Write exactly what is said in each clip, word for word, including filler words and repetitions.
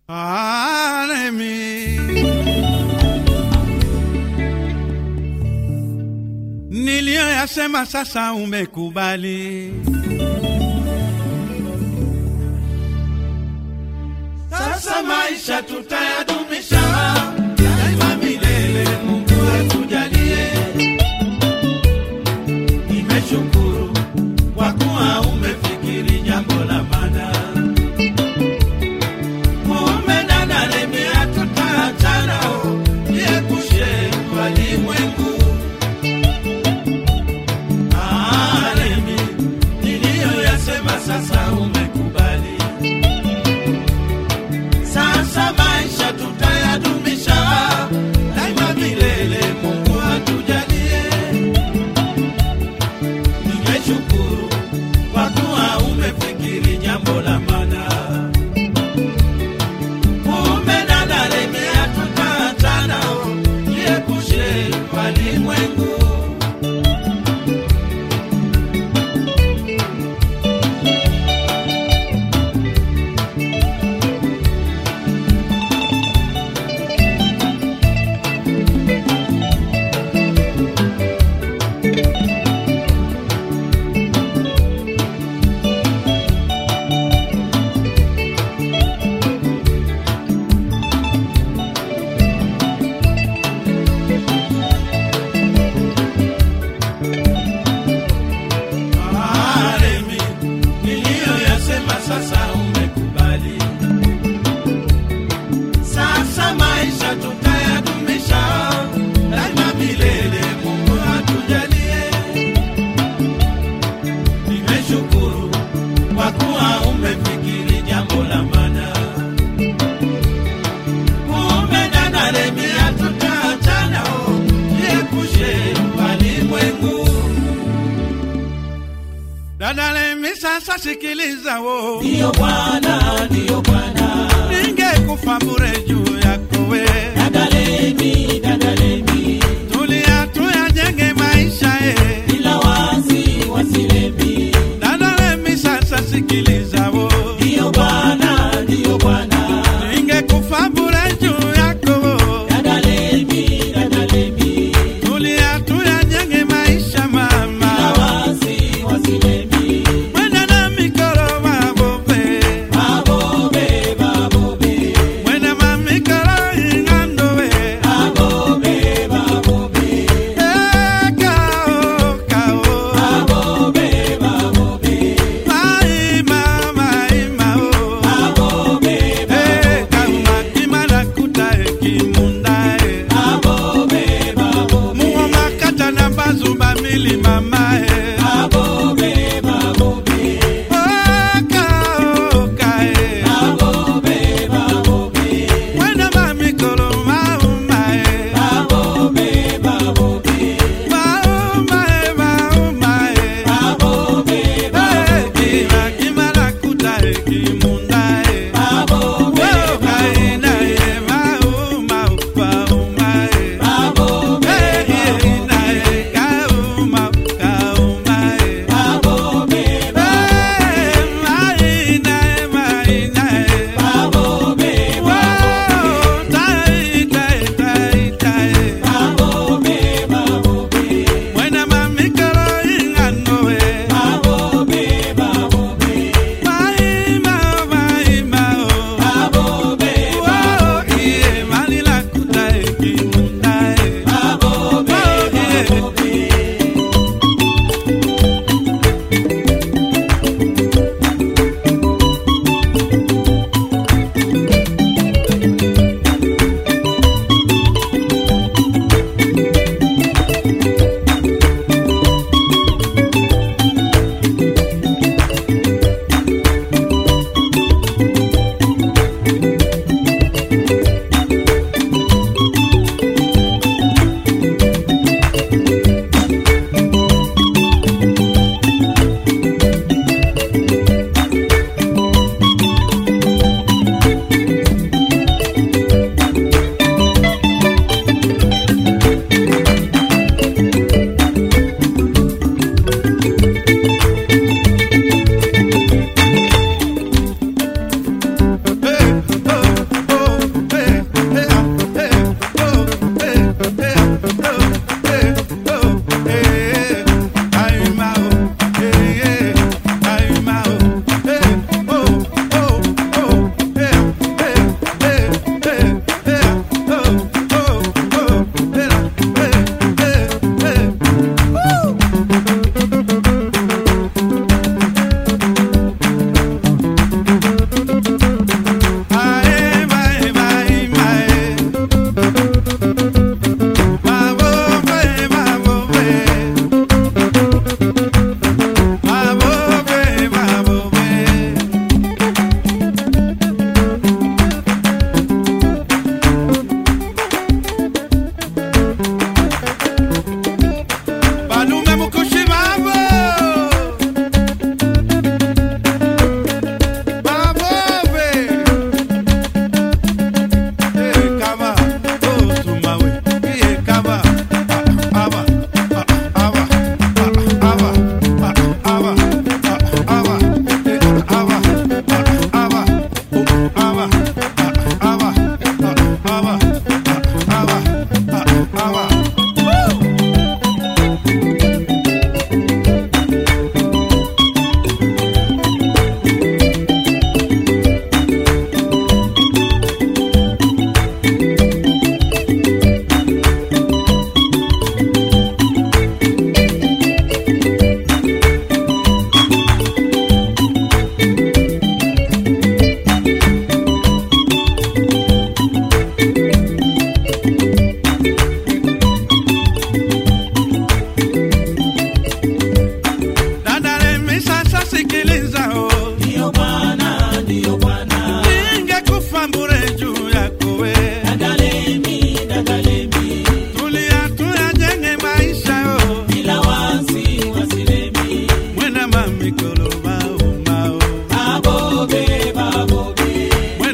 Aremi, niliyoyasema sasa umekubali. Sasa maisha tutayadumisha daima milele, Mungu atujalie. Nimeshukuru kwa kuwa umefikiri jambo la maana. Sasa umekubali. Sasa maisha tutayadumisha daima milele, Mungu atujalie. Nimeshukuru kwa kuwa umefikiri jambo la maana. Umenadalemea tutaachana, jiepushe walimwengu. Sasa umekubali. Sasa maisha tutayadumisha daima milele, Mungu atujalie. Nimeshukuru kwa kuwa umefikiri jambo la maana. Umenadalemea tutaachana, jiepushe walimwengu. Dadalemi sasa sikiliza wo. Ndiyo Bwana, ndiyo Bwana. Ningekufa bure juu yako we. Dadalemi, dadalemi. Tulia tuyajenge maisha e. Bila wasi, wasilemi. Dadalemi sasa sikiliza wo. Ndiyo Bwana, ndiyo Bwana. Ningekufa bure juu yako wo. Dadalemi, dadalemi. Tulia tuyajenge maisha mama. Bila wasi, wasilemi. Mwenda na mikoro mabobe. Mabobe, mabobe.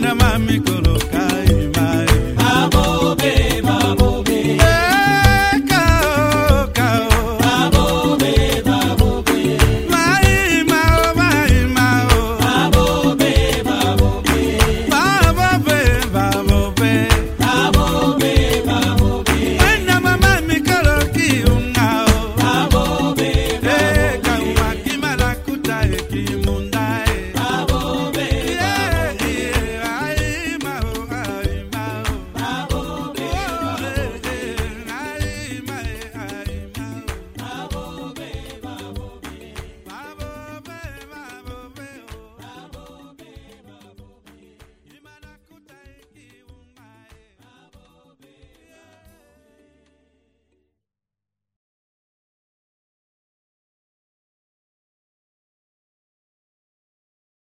mami koro